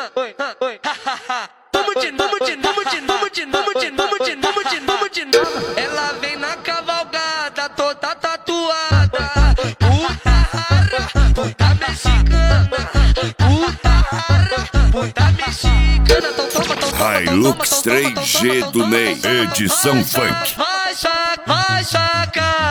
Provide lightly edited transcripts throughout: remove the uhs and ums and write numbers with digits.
Ela vem na cavalgada toda tatuada. Puta mexicana. Puta mexicana. Hilux 3G do Ney, edição funk. Vai chaca.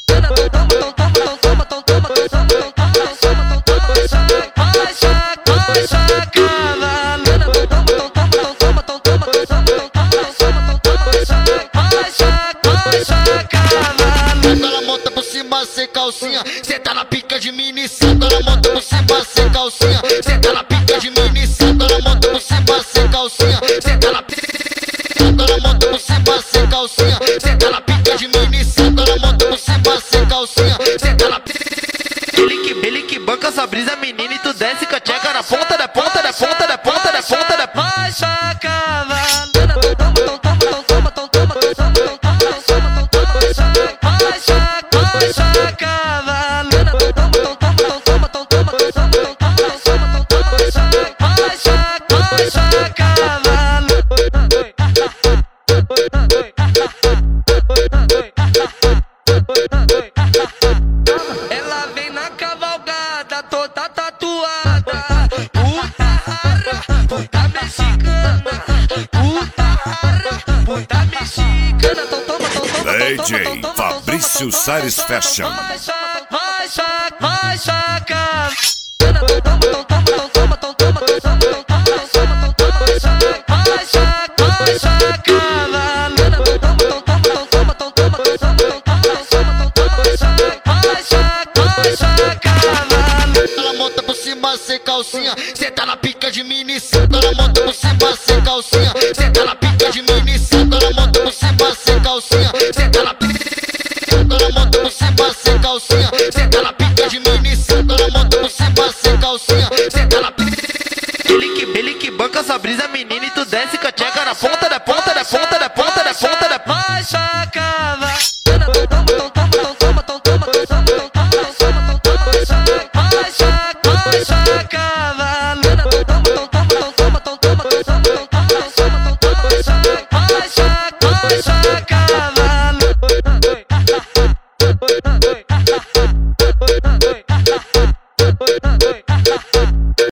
Ela monta por cima sem calcinha, senta na pica de mini santo. Ela monta por cima sem calcinha, senta na pica de mini santo. Ela monta por cima sem calcinha, senta na pica. Ela monta por cima sem calcinha, senta na pica de mini santo. Ela monta por cima sem calcinha, senta na pica. Ele que banca essa brisa, menina, e tu desce com a tcheca na ponta da ponta da ponta da ponta da ponta da. Vai chaca. Ela vem na cavalgada toda tatuada. Puta mexicana. Puta mexicana. DJ Fabrício Salles Fashion. Vai chaca. Ela monta por cima sem calcinha, senta na pica de mini santo. Ela monta por cima sem calcinha, senta na pica de mini santo. Ela monta por cima sem calcinha, senta na pica. Ela monta por cima sem calcinha, senta na pica de mini santo. Ela monta por cima sem calcinha, senta na pica. Ele que banca essa brisa, menina, e tu desce com a tcheca